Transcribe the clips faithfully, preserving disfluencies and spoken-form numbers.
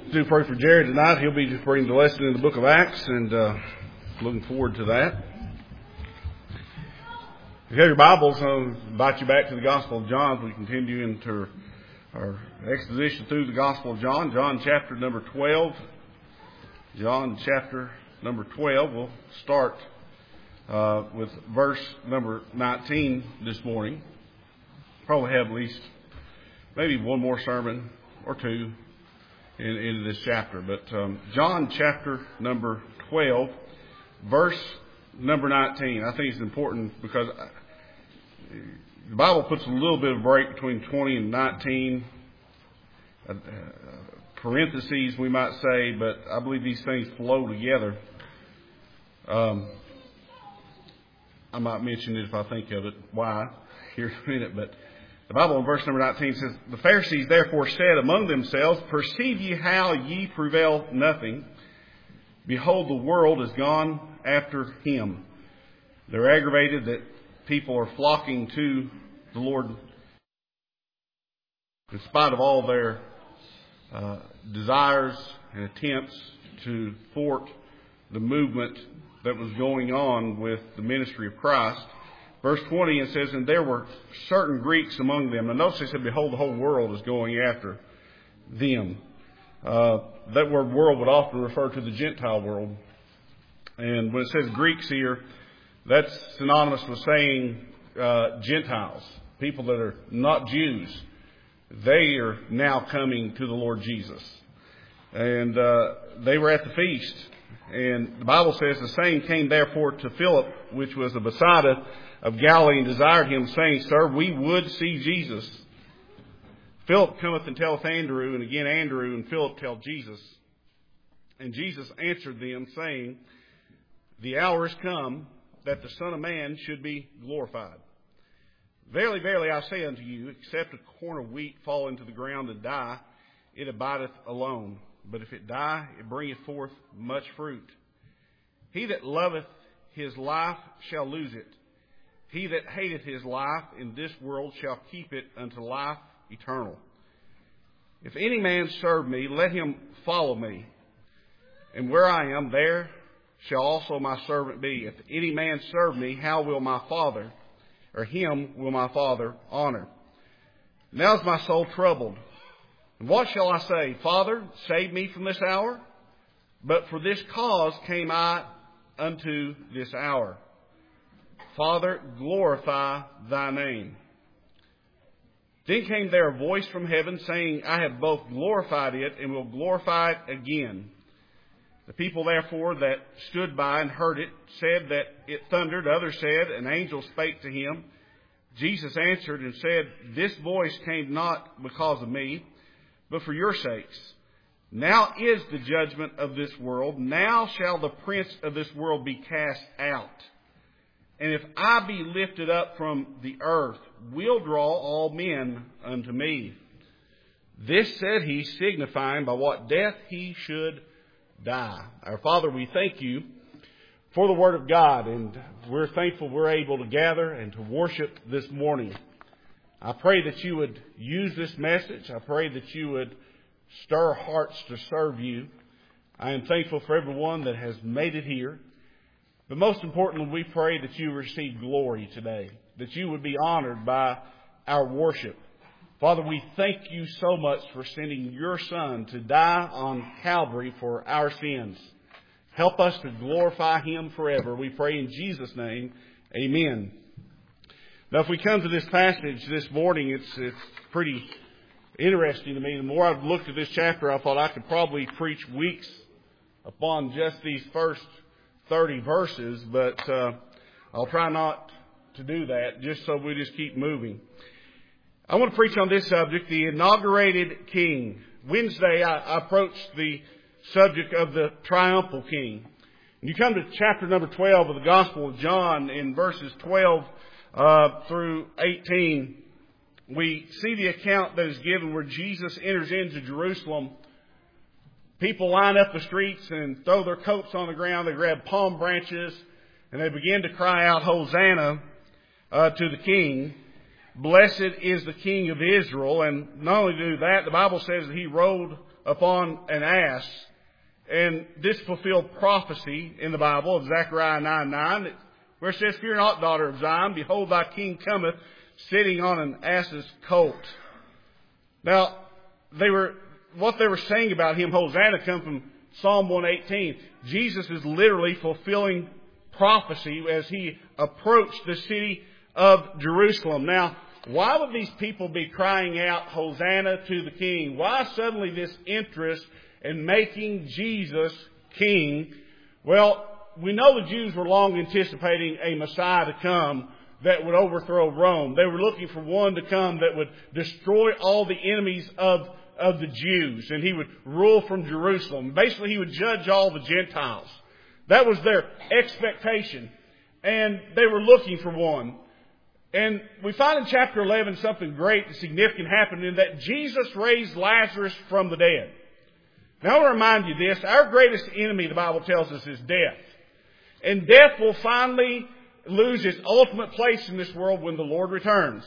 Do pray for Jared tonight. He'll be bringing the lesson in the book of Acts, and uh, looking forward to that. If you have your Bibles, I'll invite you back to the Gospel of John as we continue into our exposition through the Gospel of John. John chapter number twelve. John chapter number twelve. We'll start uh, with verse number nineteen this morning. Probably have at least maybe one more sermon or two in, in this chapter. But um, John chapter number twelve, verse number nineteen. I think it's important because the Bible puts a little bit of break between twenty and nineteen. Uh, parentheses, we might say, but I believe these things flow together. Um, I might mention it if I think of it, why, here in a minute, but the Bible in verse number nineteen says, "The Pharisees therefore said among themselves, Perceive ye how ye prevail nothing? Behold, the world is gone after him." They're aggravated that people are flocking to the Lord in spite of all their uh, desires and attempts to thwart the movement that was going on with the ministry of Christ. Verse twenty, it says, "And there were certain Greeks among them." And notice they said, "Behold, the whole world is going after them." Uh, that word world would often refer to the Gentile world. And when it says Greeks here, that's synonymous with saying uh, Gentiles, people that are not Jews. They are now coming to the Lord Jesus. And uh, they were at the feast. And the Bible says, "The same came therefore to Philip, which was of Bethsaida of Galilee, and desired him, saying, Sir, we would see Jesus. Philip cometh and telleth Andrew, and again Andrew and Philip tell Jesus. And Jesus answered them, saying, The hour is come that the Son of Man should be glorified. Verily, verily, I say unto you, except a corn of wheat fall into the ground and die, it abideth alone. But if it die, it bringeth forth much fruit. He that loveth his life shall lose it. He that hateth his life in this world shall keep it unto life eternal. If any man serve me, let him follow me. And where I am, there shall also my servant be. If any man serve me, how will my Father, or him will my Father honor? Now is my soul troubled. And what shall I say? Father, save me from this hour? But for this cause came I unto this hour. Father, glorify thy name. Then came there a voice from heaven, saying, I have both glorified it and will glorify it again. The people therefore that stood by and heard it said that it thundered. Others said, an angel spake to him. Jesus answered and said, This voice came not because of me, but for your sakes. Now is the judgment of this world. Now shall the prince of this world be cast out. And if I be lifted up from the earth, will draw all men unto me. This said he, signifying by what death he should die. Our Father, we thank you for the Word of God, and we're thankful we're able to gather and to worship this morning. I pray that you would use this message. I pray that you would stir hearts to serve you. I am thankful for everyone that has made it here. But most importantly, we pray that you receive glory today, that you would be honored by our worship. Father, we thank you so much for sending your Son to die on Calvary for our sins. Help us to glorify him forever. We pray in Jesus' name. Amen. Now, if we come to this passage this morning, it's, it's pretty interesting to me. The more I've looked at this chapter, I thought I could probably preach weeks upon just these first thirty verses, but uh, I'll try not to do that, just so we just keep moving. I want to preach on this subject, the inaugurated king. Wednesday, I, I approached the subject of the triumphal king. And you come to chapter number twelve of the Gospel of John, in verses twelve uh, through eighteen, we see the account that is given where Jesus enters into Jerusalem. People line up the streets and throw their coats on the ground. They grab palm branches and they begin to cry out, Hosanna uh, to the King. Blessed is the King of Israel. And not only do that, the Bible says that he rode upon an ass. And this fulfilled prophecy in the Bible of Zechariah nine nine, where it says, "Fear not, daughter of Zion, behold, thy king cometh, sitting on an ass's colt." Now, they were what they were saying about him, Hosanna, come from Psalm one eighteen. Jesus is literally fulfilling prophecy as he approached the city of Jerusalem. Now, why would these people be crying out, "Hosanna to the King"? Why suddenly this interest in making Jesus king? Well, we know the Jews were long anticipating a Messiah to come that would overthrow Rome. They were looking for one to come that would destroy all the enemies of, of the Jews, and he would rule from Jerusalem. Basically, he would judge all the Gentiles. That was their expectation, and they were looking for one. And we find in chapter eleven something great and significant happened, in that Jesus raised Lazarus from the dead. Now, I want to remind you this. Our greatest enemy, the Bible tells us, is death. And death will finally lose its ultimate place in this world when the Lord returns.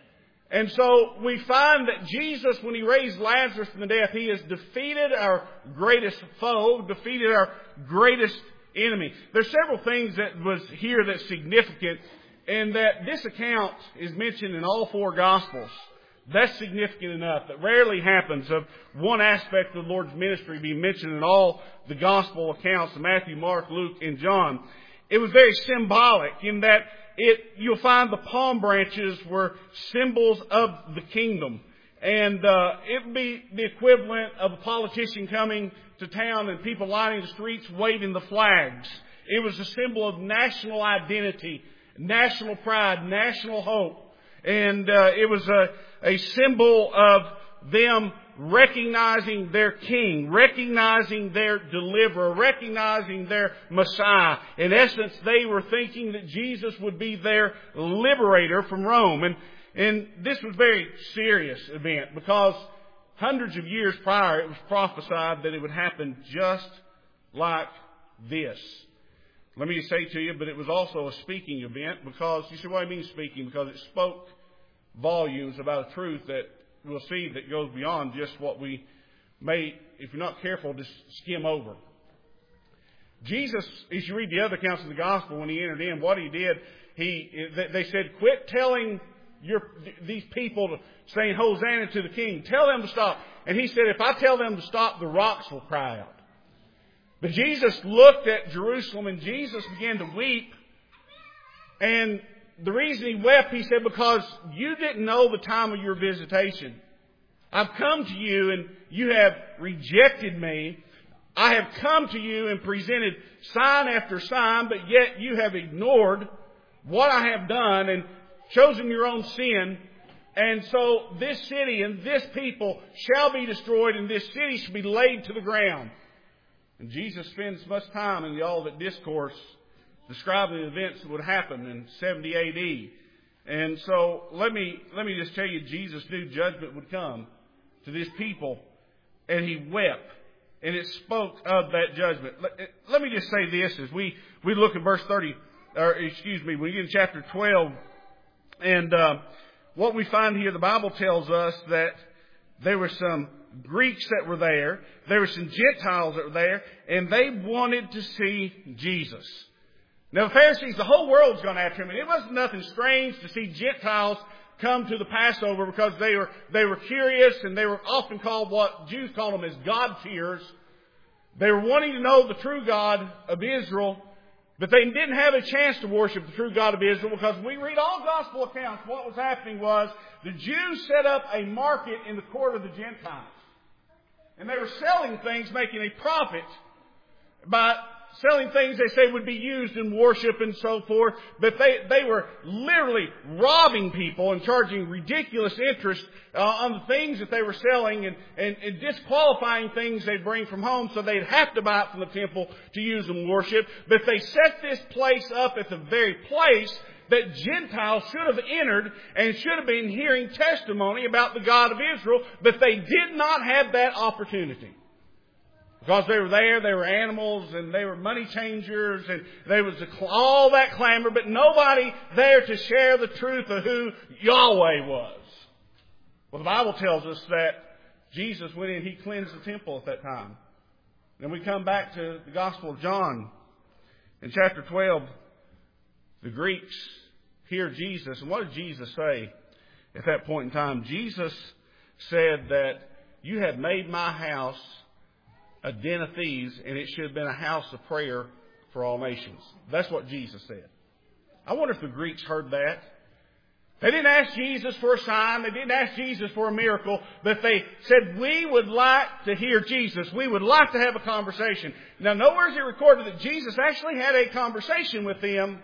And so we find that Jesus, when he raised Lazarus from the death, he has defeated our greatest foe, defeated our greatest enemy. There's several things that was here that's significant, and that this account is mentioned in all four Gospels. That's significant enough. That rarely happens of one aspect of the Lord's ministry being mentioned in all the Gospel accounts of Matthew, Mark, Luke, and John. It was very symbolic in that it you'll find the palm branches were symbols of the kingdom. And uh, it would be the equivalent of a politician coming to town and people lining the streets waving the flags. It was a symbol of national identity, national pride, national hope. And uh, it was a, a symbol of them recognizing their king, recognizing their deliverer, recognizing their Messiah. In essence, they were thinking that Jesus would be their liberator from Rome. And, and this was a very serious event, because hundreds of years prior it was prophesied that it would happen just like this. Let me say to you, but it was also a speaking event, because, you see what I mean speaking? Because it spoke volumes about a truth that we'll see that goes beyond just what we may, if you're not careful, just skim over. Jesus, as you read the other accounts of the gospel, when he entered in, what he did, he they said, "Quit telling your these people to saying Hosanna to the King. Tell them to stop." And he said, "If I tell them to stop, the rocks will cry out." But Jesus looked at Jerusalem, and Jesus began to weep. And the reason he wept, he said, because you didn't know the time of your visitation. I've come to you and you have rejected me. I have come to you and presented sign after sign, but yet you have ignored what I have done and chosen your own sin. And so this city and this people shall be destroyed, and this city shall be laid to the ground. And Jesus spends much time in the Olivet Discourse describing the events that would happen in seventy A D. And so let me let me just tell you, Jesus knew judgment would come to this people, and he wept, and it spoke of that judgment. Let, let me just say this as we, we look at verse thirty, or excuse me, we get in chapter twelve, and uh, what we find here, the Bible tells us that there were some Greeks that were there, there were some Gentiles that were there, and they wanted to see Jesus. Now, the Pharisees, the whole world's gone after him, and it wasn't nothing strange to see Gentiles come to the Passover, because they were they were curious, and they were often called what Jews call them as God-fearers. They were wanting to know the true God of Israel, but they didn't have a chance to worship the true God of Israel, because we read all gospel accounts. What was happening was the Jews set up a market in the court of the Gentiles, and they were selling things, making a profit by selling things they say would be used in worship and so forth. But they, they were literally robbing people and charging ridiculous interest uh, on the things that they were selling, and, and, and disqualifying things they'd bring from home, so they'd have to buy it from the temple to use in worship. But they set this place up at the very place that Gentiles should have entered and should have been hearing testimony about the God of Israel, but they did not have that opportunity. Because they were there, they were animals, and they were money changers, and there was all that clamor, but nobody there to share the truth of who Yahweh was. Well, the Bible tells us that Jesus went in, He cleansed the temple at that time. Then we come back to the Gospel of John. In chapter twelve, the Greeks hear Jesus. And what did Jesus say at that point in time? Jesus said that you have made my house a den of thieves, and it should have been a house of prayer for all nations. That's what Jesus said. I wonder if the Greeks heard that. They didn't ask Jesus for a sign. They didn't ask Jesus for a miracle. But they said, we would like to hear Jesus. We would like to have a conversation. Now, nowhere is it recorded that Jesus actually had a conversation with them.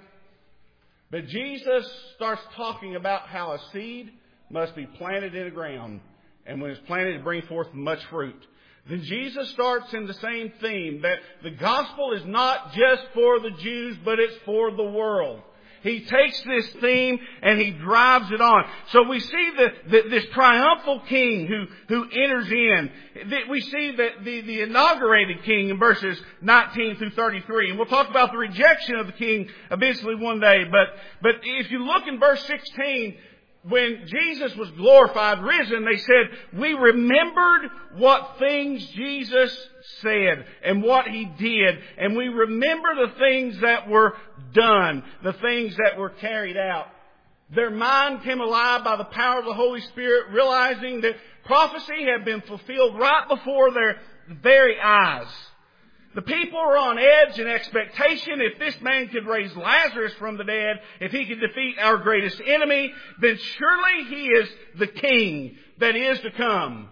But Jesus starts talking about how a seed must be planted in the ground. And when it's planted, it brings forth much fruit. Then Jesus starts in the same theme, that the gospel is not just for the Jews, but it's for the world. He takes this theme and he drives it on. So we see the, the, this triumphal king who, who enters in. We see that the, the inaugurated king in verses nineteen through thirty-three. And we'll talk about the rejection of the king eventually one day. But, but if you look in verse sixteen, when Jesus was glorified, risen, they said, we remembered what things Jesus said and what He did. And we remember the things that were done, the things that were carried out. Their mind came alive by the power of the Holy Spirit, realizing that prophecy had been fulfilled right before their very eyes. The people were on edge and expectation. If this man could raise Lazarus from the dead, if he could defeat our greatest enemy, then surely he is the king that is to come.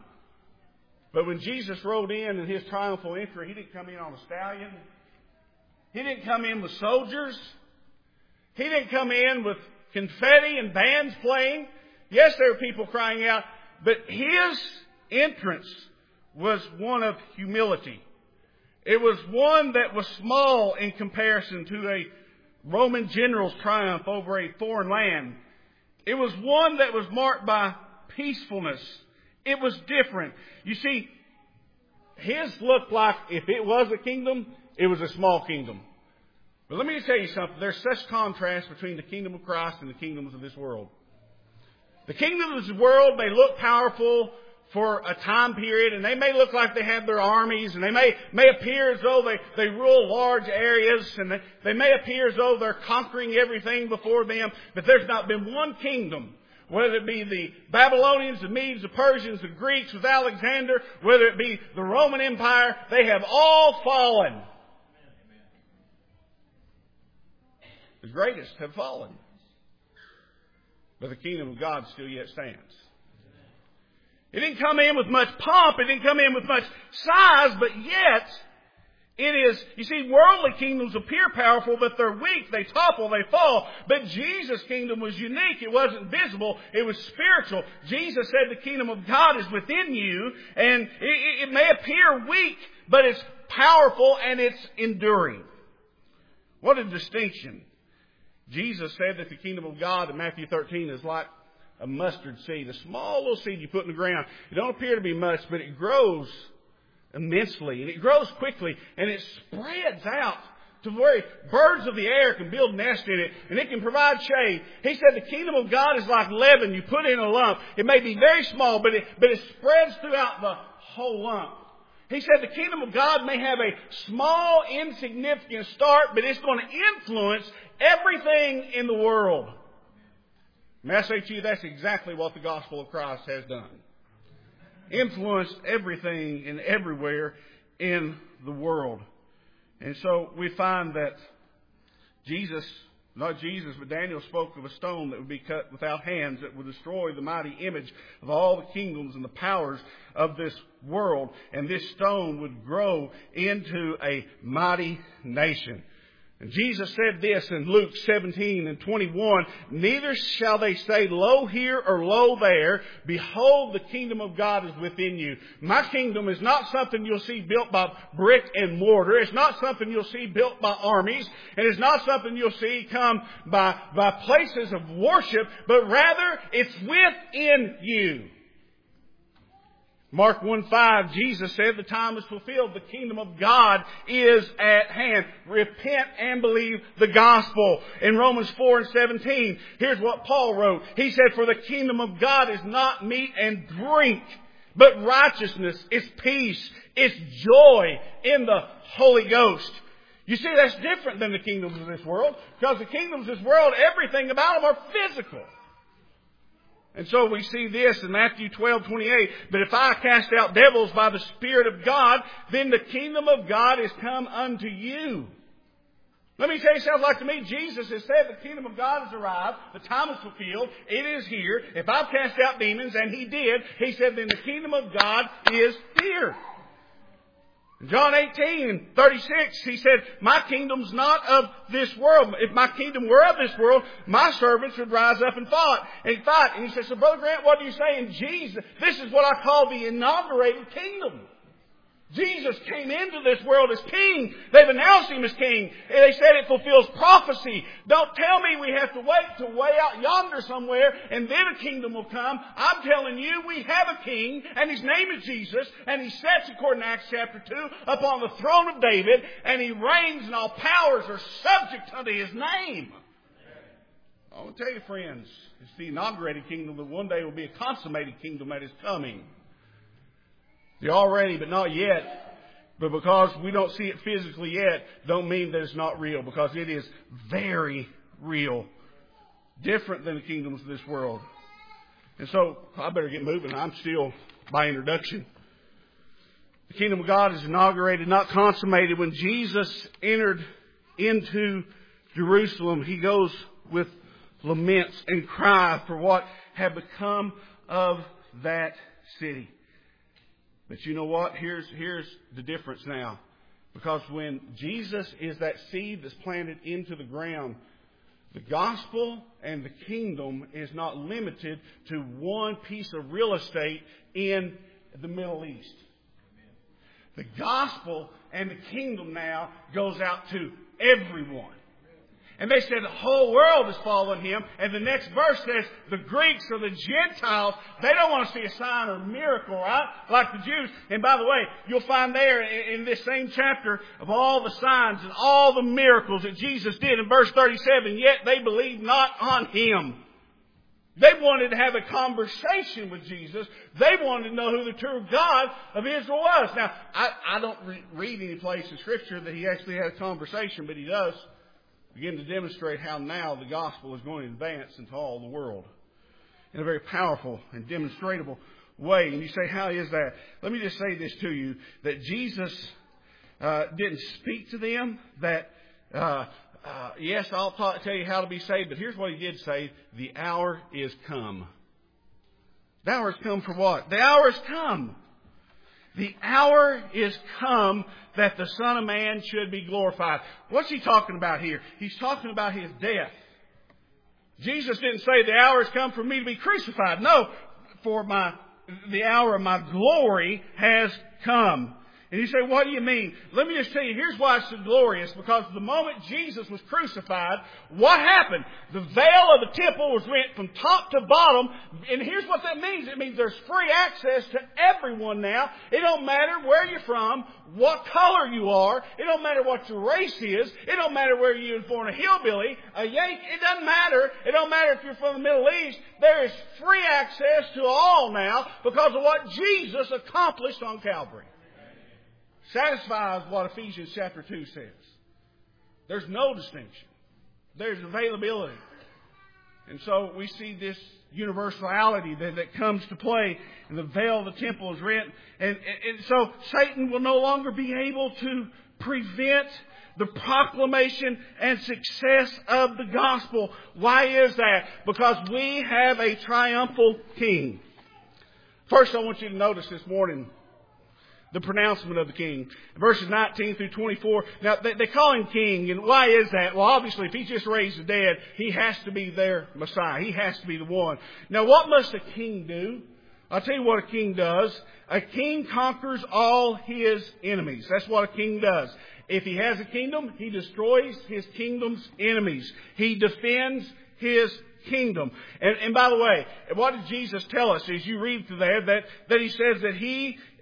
But when Jesus rode in in His triumphal entry, He didn't come in on a stallion. He didn't come in with soldiers. He didn't come in with confetti and bands playing. Yes, there were people crying out, but His entrance was one of humility. It was one that was small in comparison to a Roman general's triumph over a foreign land. It was one that was marked by peacefulness. It was different. You see, His looked like, if it was a kingdom, it was a small kingdom. But let me tell you something. There's such contrast between the kingdom of Christ and the kingdoms of this world. The kingdoms of this world may look powerful for a time period, and they may look like they have their armies, and they may, may appear as though they, they rule large areas, and they, they may appear as though they're conquering everything before them, but there's not been one kingdom, whether it be the Babylonians, the Medes, the Persians, the Greeks with Alexander, whether it be the Roman Empire, they have all fallen. The greatest have fallen. But the kingdom of God still yet stands. It didn't come in with much pomp. It didn't come in with much size, but yet it is, you see, worldly kingdoms appear powerful, but they're weak. They topple, they fall. But Jesus' kingdom was unique. It wasn't visible. It was spiritual. Jesus said the kingdom of God is within you, and it, it may appear weak, but it's powerful and it's enduring. What a distinction. Jesus said that the kingdom of God in Matthew thirteen is like a mustard seed, a small little seed you put in the ground. It don't appear to be much, but it grows immensely, and it grows quickly, and it spreads out to where birds of the air can build nests in it, and it can provide shade. He said the kingdom of God is like leaven you put in a lump. It may be very small, but it, but it spreads throughout the whole lump. He said the kingdom of God may have a small, insignificant start, but it's going to influence everything in the world. May I say to you, that's exactly what the gospel of Christ has done. Influenced everything and everywhere in the world. And so we find that Jesus, not Jesus, but Daniel spoke of a stone that would be cut without hands that would destroy the mighty image of all the kingdoms and the powers of this world. And this stone would grow into a mighty nation. And Jesus said this in Luke seventeen and twenty-one, neither shall they say, lo here or lo there. Behold, the kingdom of God is within you. My kingdom is not something you'll see built by brick and mortar. It's not something you'll see built by armies. And it's not something you'll see come by, by places of worship. But rather, it's within you. Mark one five, Jesus said, the time is fulfilled. The kingdom of God is at hand. Repent and believe the gospel. In Romans four and seventeen, here's what Paul wrote. He said, for the kingdom of God is not meat and drink, But righteousness, it's peace, it's joy in the Holy Ghost. You see, that's different than the kingdoms of this world. Because the kingdoms of this world, everything about them are physical. And so we see this in Matthew twelve twenty-eight. But if I cast out devils by the Spirit of God, then the kingdom of God is come unto you. Let me tell you something. Like to me, Jesus has said the kingdom of God has arrived. The time is fulfilled. It is here. If I've cast out demons, and He did, He said then the kingdom of God is here. In John eighteen and thirty-six, He said, my kingdom's not of this world. If my kingdom were of this world, my servants would rise up and fight. And fight. And He said, so Brother Grant, what do you say? And Jesus, this is what I call the inaugurated kingdom. Jesus came into this world as King. They've announced Him as King. They said it fulfills prophecy. Don't tell me we have to wait to way out yonder somewhere and then a kingdom will come. I'm telling you, we have a King, and His name is Jesus, and He sits, according to Acts chapter two, upon the throne of David, and He reigns, and all powers are subject unto His name. I want to tell you, friends, it's the inaugurated kingdom that one day will be a consummated kingdom that is coming. The already but not yet. But because we don't see it physically yet, don't mean that it's not real. Because it is very real. Different than the kingdoms of this world. And so, I better get moving. I'm still by introduction. The kingdom of God is inaugurated, not consummated. When Jesus entered into Jerusalem, He goes with laments and cry for what had become of that city. But you know what? Here's, here's the difference now. Because when Jesus is that seed that's planted into the ground, the gospel and the kingdom is not limited to one piece of real estate in the Middle East. The gospel and the kingdom now goes out to everyone. And they said the whole world is following Him. And the next verse says the Greeks or the Gentiles, they don't want to see a sign or a miracle, right? Like the Jews. And by the way, you'll find there in this same chapter of all the signs and all the miracles that Jesus did in verse thirty-seven, yet they believed not on Him. They wanted to have a conversation with Jesus. They wanted to know who the true God of Israel was. Now, I, I don't re- read any place in Scripture that He actually had a conversation, but He does begin to demonstrate how now the gospel is going to advance into all the world in a very powerful and demonstrable way. And you say, how is that? Let me just say this to you, that Jesus uh, didn't speak to them, that, uh, uh, yes, I'll ta- tell you how to be saved, but here's what He did say, the hour is come. The hour has come for what? The hour has come. The hour is come that the Son of Man should be glorified. What's He talking about here? He's talking about His death. Jesus didn't say the hour has come for me to be crucified. No, for my the hour of my glory has come. And you say, what do you mean? Let me just tell you, here's why it's so glorious. Because the moment Jesus was crucified, what happened? The veil of the temple was rent from top to bottom. And here's what that means. It means there's free access to everyone now. It don't matter where you're from, what color you are. It don't matter what your race is. It don't matter whether you're born a hillbilly, a Yank. It doesn't matter. It don't matter if you're from the Middle East. There is free access to all now because of what Jesus accomplished on Calvary. Satisfies what Ephesians chapter two says. There's no distinction. There's availability. And so we see this universality that, that comes to play. And the veil of the temple is rent. And, and, and so Satan will no longer be able to prevent the proclamation and success of the gospel. Why is that? Because we have a triumphal King. First, I want you to notice this morning the pronouncement of the King. Verses nineteen through twenty-four. Now, they, they call Him King. And why is that? Well, obviously, if He just raised the dead, He has to be their Messiah. He has to be the one. Now, what must a king do? I'll tell you what a king does. A king conquers all his enemies. That's what a king does. If he has a kingdom, he destroys his kingdom's enemies. He defends his kingdom. And, and by the way, what did Jesus tell us as you read through there? That, that He says that He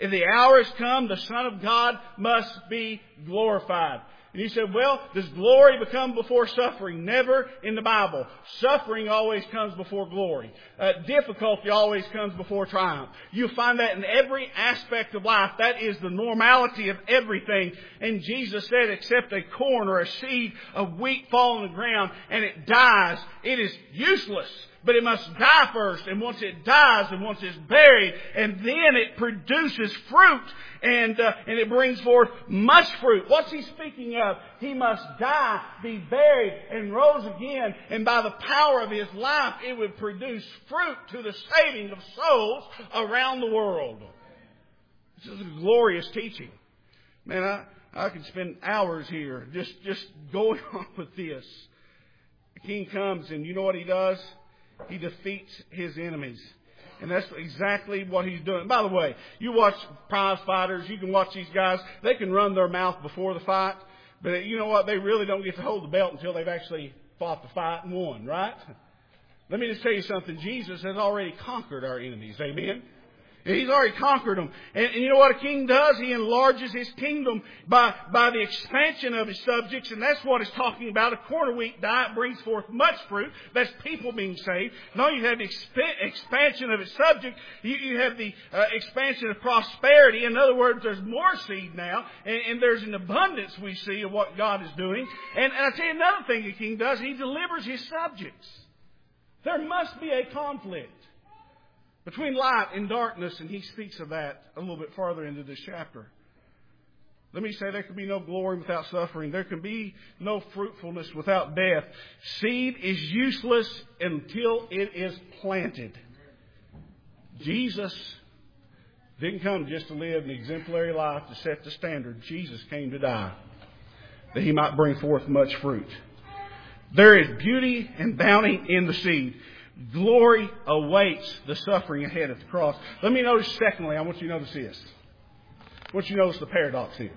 If the hour has come, the Son of God must be glorified. And you said, well, does glory become before suffering? Never in the Bible. Suffering always comes before glory. Uh, difficulty always comes before triumph. You'll find that in every aspect of life. That is the normality of everything. And Jesus said, except a corn or a seed of wheat fall on the ground and it dies, it is useless. But it must die first. And once it dies and once it's buried, and then it produces fruit. And uh, and it brings forth much fruit. What's he speaking of? He must die, be buried, and rose again. And by the power of his life, it would produce fruit to the saving of souls around the world. This is a glorious teaching. Man, I, I could spend hours here just, just going on with this. The king comes and you know what he does? He defeats his enemies. And that's exactly what he's doing. By the way, you watch prize fighters, you can watch these guys. They can run their mouth before the fight. But you know what? They really don't get to hold the belt until they've actually fought the fight and won, right? Let me just tell you something. Jesus has already conquered our enemies. Amen? He's already conquered them. And, and you know what a king does? He enlarges his kingdom by, by the expansion of his subjects. And that's what it's talking about. A corn of wheat diet brings forth much fruit. That's people being saved. Not only you have the exp- expansion of his subject, you, you have the uh, expansion of prosperity. In other words, there's more seed now. And, and there's an abundance we see of what God is doing. And, and I tell you another thing the king does. He delivers his subjects. There must be a conflict between light and darkness, and he speaks of that a little bit farther into this chapter. Let me say there can be no glory without suffering. There can be no fruitfulness without death. Seed is useless until it is planted. Jesus didn't come just to live an exemplary life to set the standard. Jesus came to die that he might bring forth much fruit. There is beauty and bounty in the seed. Glory awaits the suffering ahead at the cross. Let me notice, secondly, I want you to notice this. I want you to notice the paradox here.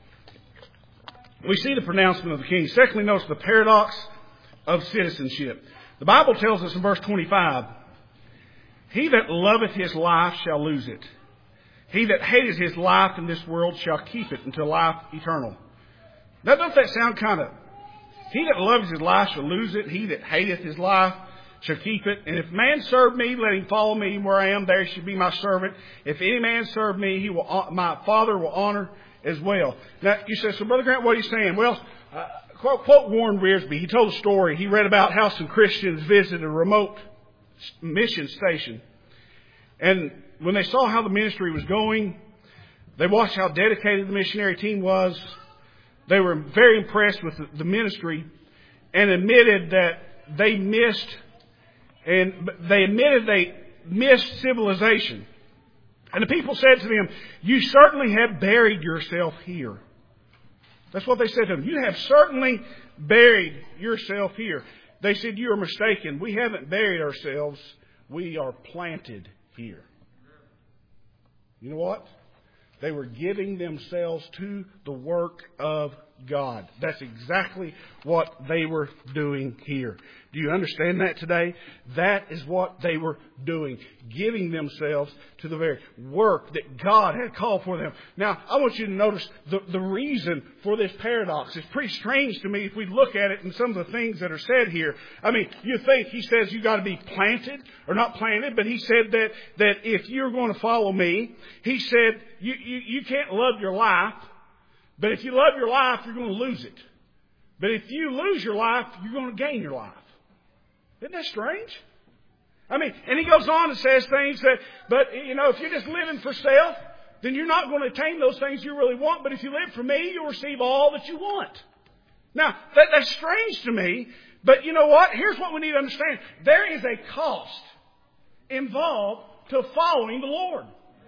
We see the pronouncement of the king. Secondly, notice the paradox of citizenship. The Bible tells us in verse twenty-five, he that loveth his life shall lose it. He that hateth his life in this world shall keep it until life eternal. Now, doesn't that sound kind of... He that loves his life shall lose it. He that hateth his life shall keep it. And if man serve me, let him follow me where I am. There he shall be my servant. If any man serve me, he will, my Father will honor as well. Now, you say, so Brother Grant, what are you saying? Well, uh, quote, quote Warren Wiersbe. He told a story. He read about how some Christians visited a remote mission station. And when they saw how the ministry was going, they watched how dedicated the missionary team was. They were very impressed with the, the ministry and admitted that they missed And they admitted they missed civilization. And the people said to them, you certainly have buried yourself here. That's what they said to them. You have certainly buried yourself here. They said, you are mistaken. We haven't buried ourselves. We are planted here. You know what? They were giving themselves to the work of God. That's exactly what they were doing here. Do you understand that today? That is what they were doing. Giving themselves to the very work that God had called for them. Now, I want you to notice the, the reason for this paradox. It's pretty strange to me if we look at it in some of the things that are said here. I mean, you think he says you got to be planted or not planted, but he said that, that if you're going to follow me, he said you, you, you can't love your life. But if you love your life, you're going to lose it. But if you lose your life, you're going to gain your life. Isn't that strange? I mean, and he goes on and says things that, but, you know, if you're just living for self, then you're not going to attain those things you really want. But if you live for me, you'll receive all that you want. Now, that, that's strange to me. But you know what? Here's what we need to understand. There is a cost involved to following the Lord.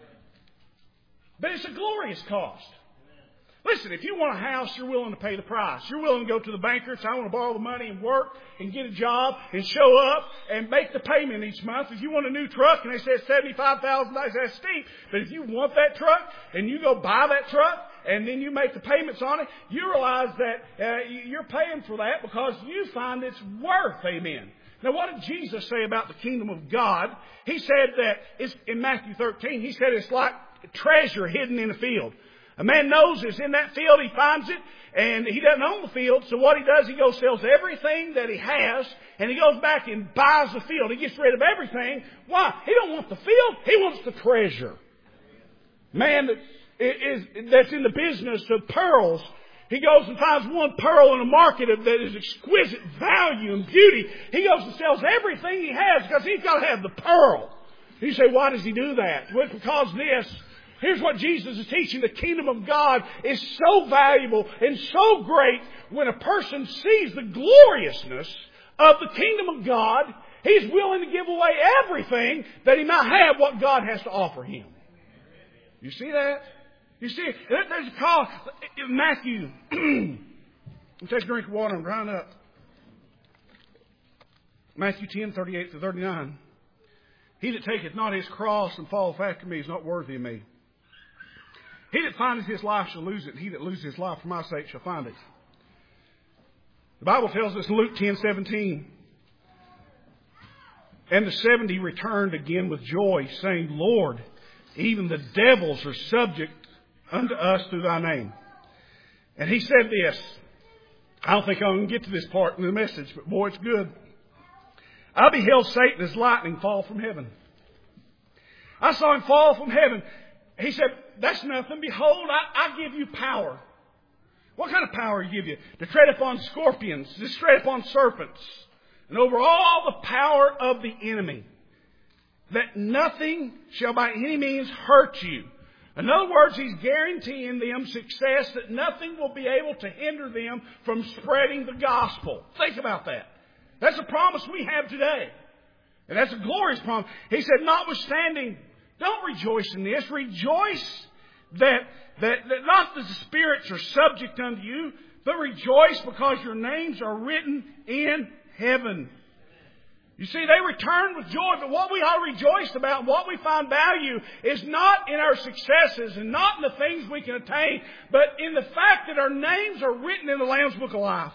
But it's a glorious cost. Listen, if you want a house, you're willing to pay the price. You're willing to go to the banker and say, I want to borrow the money and work and get a job and show up and make the payment each month. If you want a new truck and they say seventy-five thousand dollars, that's steep. But if you want that truck and you go buy that truck and then you make the payments on it, you realize that uh, you're paying for that because you find it's worth. Amen. Now, what did Jesus say about the kingdom of God? He said that it's in Matthew thirteen, he said it's like treasure hidden in a field. A man knows it's in that field, he finds it, and he doesn't own the field, so what he does, he goes sells everything that he has, and he goes back and buys the field. He gets rid of everything. Why? He don't want the field, he wants the treasure. Man that is, that's in the business of pearls, he goes and finds one pearl in a market that is exquisite value and beauty. He goes and sells everything he has because he's got to have the pearl. You say, why does he do that? Well, because this. Here's what Jesus is teaching. The kingdom of God is so valuable and so great. When a person sees the gloriousness of the kingdom of God, he's willing to give away everything that he might have what God has to offer him. You see that? You see, there's a call. Matthew. Take a drink of water and drying up. Matthew ten, thirty-eight to thirty-nine. He that taketh not his cross and falleth after me is not worthy of me. He that findeth his life shall lose it, and he that loses his life for my sake shall find it. The Bible tells us in Luke ten seventeen, and the seventy returned again with joy, saying, Lord, even the devils are subject unto us through thy name. And he said this. I don't think I'm going to get to this part in the message, but boy, it's good. I beheld Satan as lightning fall from heaven. I saw him fall from heaven. He said, that's nothing. Behold, I, I give you power. What kind of power he give you? To tread upon scorpions, to tread upon serpents, and over all the power of the enemy. That nothing shall by any means hurt you. In other words, he's guaranteeing them success, that nothing will be able to hinder them from spreading the gospel. Think about that. That's a promise we have today. And that's a glorious promise. He said, notwithstanding, don't rejoice in this. Rejoice that, that, that not that the spirits are subject unto you, but rejoice because your names are written in heaven. You see, they returned with joy, but what we are rejoiced about, what we find value, is not in our successes and not in the things we can attain, but in the fact that our names are written in the Lamb's Book of Life.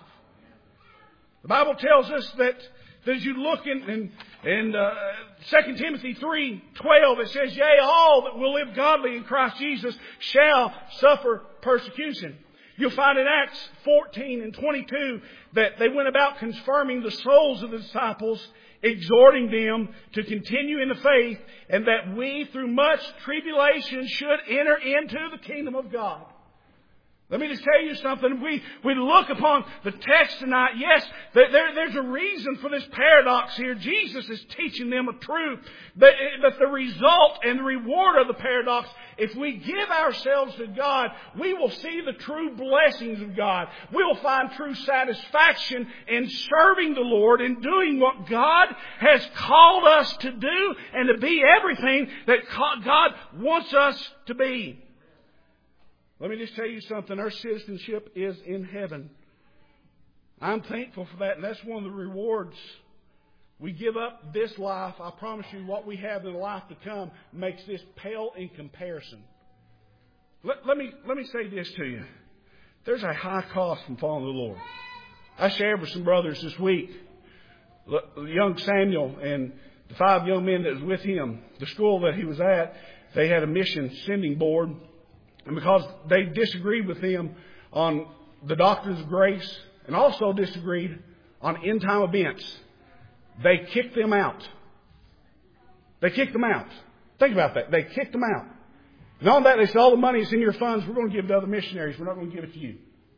The Bible tells us that, that as you look in, in, in uh, Second Timothy three twelve, it says, yea, all that will live godly in Christ Jesus shall suffer persecution. You'll find in Acts fourteen and twenty-two that they went about confirming the souls of the disciples, exhorting them to continue in the faith, and that we, through much tribulation, should enter into the kingdom of God. Let me just tell you something. We, we look upon the text tonight. Yes, there, there's a reason for this paradox here. Jesus is teaching them a truth. But, but the result and the reward of the paradox, if we give ourselves to God, we will see the true blessings of God. We will find true satisfaction in serving the Lord and doing what God has called us to do and to be everything that God wants us to be. Let me just tell you something. Our citizenship is in heaven. I'm thankful for that, and that's one of the rewards. We give up this life. I promise you what we have in the life to come makes this pale in comparison. Let, let me let me say this to you. There's a high cost from following the Lord. I shared with some brothers this week. Young Samuel and the five young men that was with him, the school that he was at, they had a mission sending board. And because they disagreed with him on the doctrines of grace and also disagreed on end-time events, they kicked them out. They kicked them out. Think about that. They kicked them out. And on that, they said, all the money is in your funds. We're going to give it to other missionaries. We're not going to give it to you.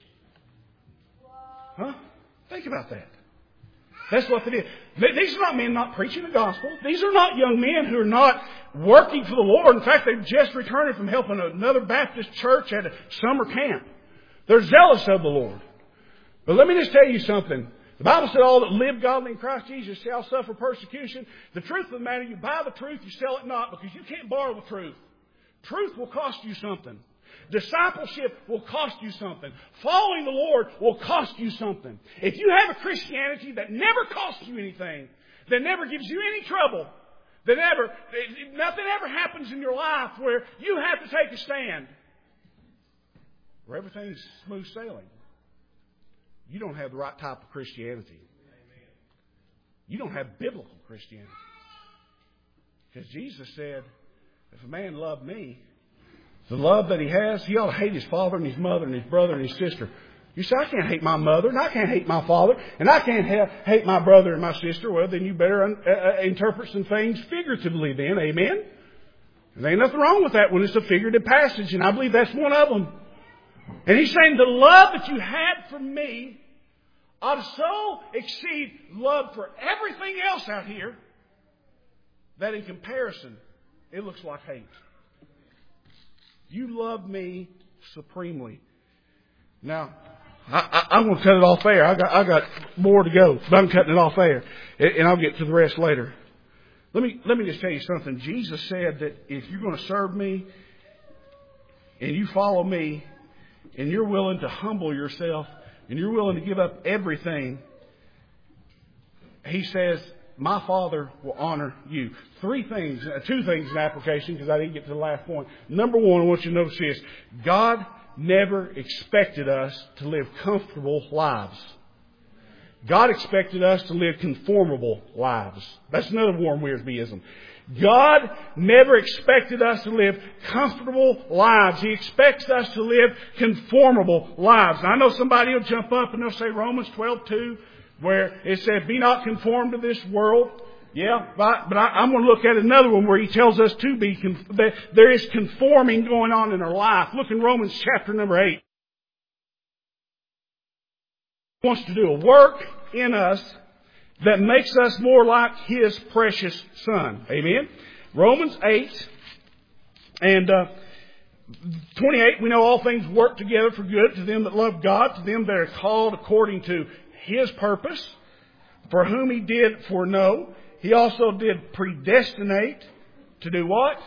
Huh? Think about that. That's what they did. These are not men not preaching the gospel. These are not young men who are not working for the Lord. In fact, they've just returned from helping another Baptist church at a summer camp. They're zealous of the Lord. But let me just tell you something. The Bible said all that live godly in Christ Jesus shall suffer persecution. The truth of the matter, you buy the truth, you sell it not, because you can't borrow the truth. Truth will cost you something. Discipleship will cost you something. Following the Lord will cost you something. If you have a Christianity that never costs you anything, that never gives you any trouble, that never, nothing ever happens in your life where you have to take a stand, where everything's smooth sailing, you don't have the right type of Christianity. You don't have biblical Christianity. Because Jesus said, if a man love me, the love that he has, he ought to hate his father and his mother and his brother and his sister. You say, I can't hate my mother, and I can't hate my father, and I can't ha- hate my brother and my sister. Well, then you better un- uh, interpret some things figuratively then. Amen? There ain't nothing wrong with that when it's a figurative passage, and I believe that's one of them. And he's saying, the love that you had for me ought to so exceed love for everything else out here that in comparison, it looks like hate. You love me supremely. Now, I, I, I'm going to cut it off there. I got, I got more to go, but I'm cutting it off there, and I'll get to the rest later. Let me let me just tell you something. Jesus said that if you're going to serve me, and you follow me, and you're willing to humble yourself, and you're willing to give up everything, He says, my Father will honor you. Three things, uh, two things in application, because I didn't get to the last point. Number one, I want you to notice this. God never expected us to live comfortable lives. God expected us to live conformable lives. That's another Warren Wiersbeism. God never expected us to live comfortable lives. He expects us to live conformable lives. Now, I know somebody will jump up and they'll say Romans twelve two, where it said, be not conformed to this world. Yeah, but, but I, I'm going to look at another one where he tells us to be, that there is conforming going on in our life. Look in Romans chapter number eight. He wants to do a work in us that makes us more like His precious Son. Amen? Romans eight and uh, twenty-eight, we know all things work together for good to them that love God, to them that are called according to His purpose, for whom He did foreknow. He also did predestinate to do what?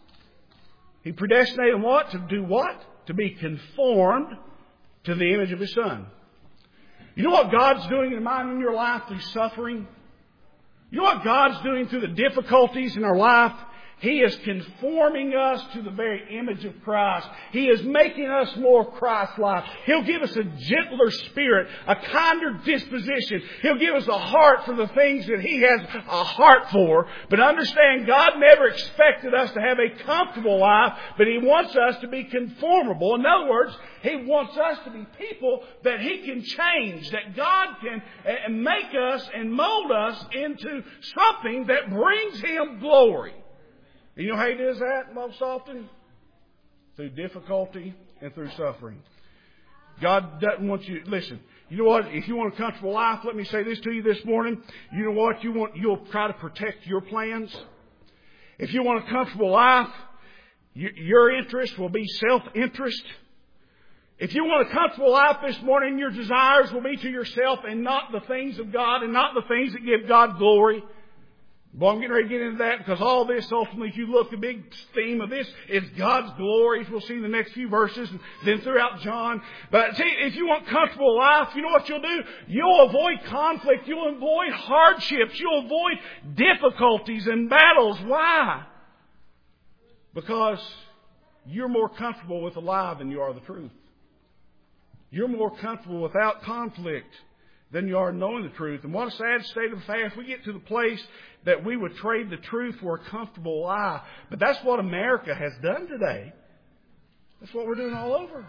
He predestinated what? To do what? To be conformed to the image of His Son. You know what God's doing in mine and in your life through suffering? You know what God's doing through the difficulties in our life? He is conforming us to the very image of Christ. He is making us more Christ-like. He'll give us a gentler spirit, a kinder disposition. He'll give us a heart for the things that He has a heart for. But understand, God never expected us to have a comfortable life, but He wants us to be conformable. In other words, He wants us to be people that He can change, that God can make us and mold us into something that brings Him glory. You know how He does that most often? Through difficulty and through suffering. God doesn't want you... Listen, you know what? If you want a comfortable life, let me say this to you this morning. You know what? You want, you'll try to protect your plans. If you want a comfortable life, you, your interest will be self-interest. If you want a comfortable life this morning, your desires will be to yourself and not the things of God and not the things that give God glory. Well, I'm getting ready to get into that because all this, ultimately, if you look, the big theme of this is God's glory. We'll see in the next few verses and then throughout John. But see, if you want comfortable life, you know what you'll do? You'll avoid conflict. You'll avoid hardships. You'll avoid difficulties and battles. Why? Because you're more comfortable with the lie than you are the truth. You're more comfortable without conflict than you are knowing the truth. And what a sad state of affairs. We get to the place that we would trade the truth for a comfortable lie. But that's what America has done today. That's what we're doing all over.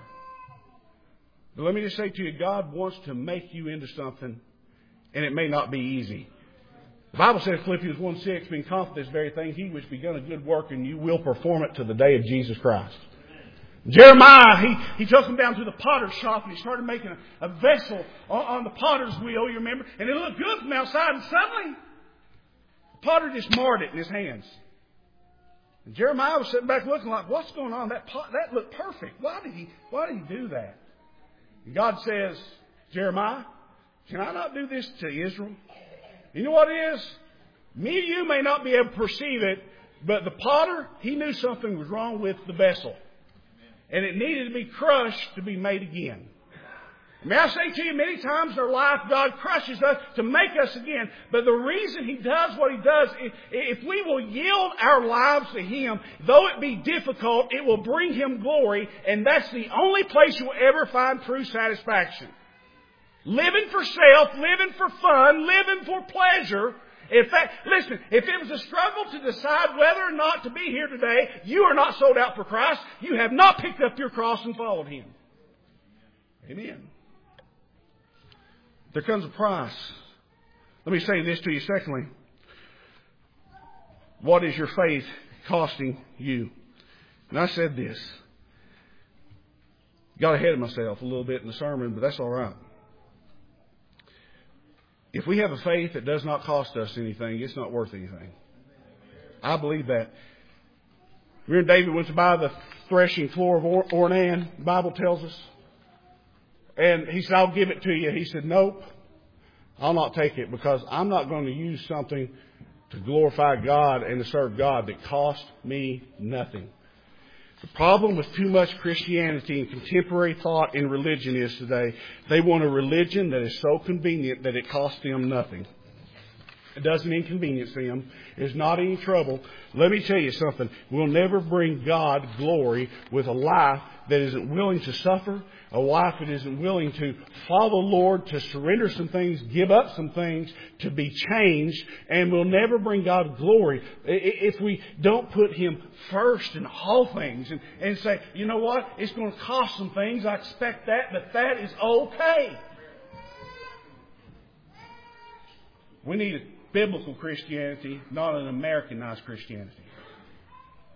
But let me just say to you, God wants to make you into something, and it may not be easy. The Bible says, Philippians one six, being confident of this very thing, He which begun a good work, and you will perform it to the day of Jesus Christ. Jeremiah, he, he took him down to the potter's shop and he started making a, a vessel on, on the potter's wheel, you remember? And it looked good from outside, and suddenly the potter just marred it in his hands. And Jeremiah was sitting back looking like, what's going on? That pot, that looked perfect. Why did he, why did he do that? And God says, Jeremiah, can I not do this to Israel? You know what it is? Me and you may not be able to perceive it, but the potter, he knew something was wrong with the vessel. And it needed to be crushed to be made again. May I say to you, many times in our life, God crushes us to make us again. But the reason He does what He does, if we will yield our lives to Him, though it be difficult, it will bring Him glory. And that's the only place you'll ever find true satisfaction. Living for self, living for fun, living for pleasure, In fact, listen, if it was a struggle to decide whether or not to be here today, you are not sold out for Christ. You have not picked up your cross and followed Him. Amen. There comes a price. Let me say this to you secondly. What is your faith costing you? And I said this. Got ahead of myself a little bit in the sermon, but that's all right. If we have a faith that does not cost us anything, it's not worth anything. I believe that. Remember David went to buy the threshing floor of Or- Ornan, the Bible tells us. And he said, I'll give it to you. He said, nope, I'll not take it because I'm not going to use something to glorify God and to serve God that cost me nothing. The problem with too much Christianity and contemporary thought in religion is today, they want a religion that is so convenient that it costs them nothing. It doesn't inconvenience them. There's not any trouble. Let me tell you something. We'll never bring God glory with a life that isn't willing to suffer, a life that isn't willing to follow the Lord, to surrender some things, give up some things, to be changed, and we'll never bring God glory if we don't put Him first in all things and, and say, you know what, it's going to cost some things, I expect that, but that is okay. We need a biblical Christianity, not an Americanized Christianity.